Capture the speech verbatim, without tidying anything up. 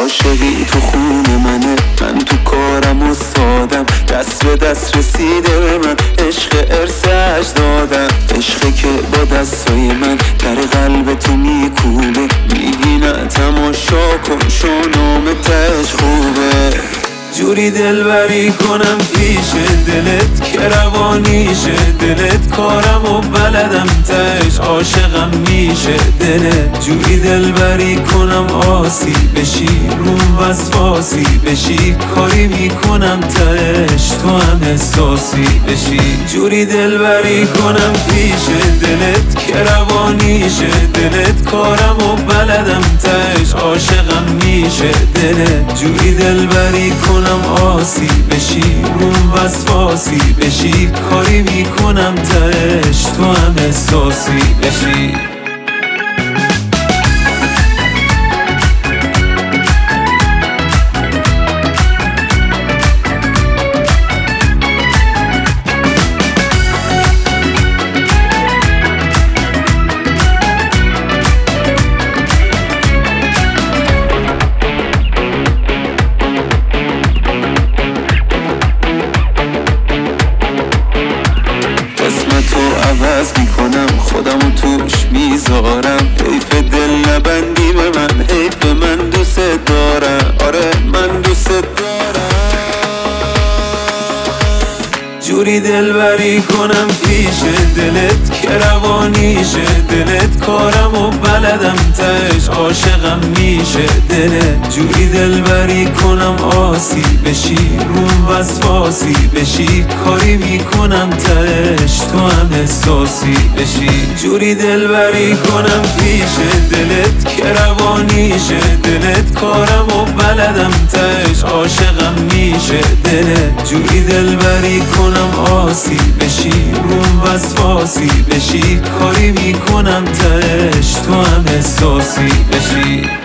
عاشقی تو خون منه، من تو کارم استادم، دست به دست رسیده به من، عشق ارث اجدادم، عشقی که با دستای من در قلب تو میکوبه، میگی نه تماشا کن شونام تش خوبه. جوری دلبری کنم پیش دلت که روانیشه دلت، کارم و بلدم تش عاشقم میشه دلت. جوری دلبری کنم آسی بشی روم وسواسی بشی، کاری میکنم تش تو هم احساسی بشی. جوری دلبری کنم پیش دلت که روانیشه دلت، کارم و بلدم تش عاشقم میشه دلت. جوری دلبری کنم آسی بشی روم وسواسی بشی، کاری میکنم تش تو هم احساسی بشی. عوض میکنم خودمو توش میذارم، حیف دل نبندی به من، حیف من دوست دارم، آره من دوست دارم. جوری دلبری کنم پیش دلت که روانیشه دلت، کارم و بلدم تش عاشقم میشه دلت. جوری دلبری کنم آسی بشی روم وسواسی بشی، کاری میکنم تش تو هم احساسی بشی. جوری دلبری کنم پیش دلت که روانیشه دلت، کارم و بلدم تش عاشقم میشه دلت. جوری دلبری کنم آسی بشی روم وسواسی بشی، کاری میکنم تش تو هم احساسی بشی.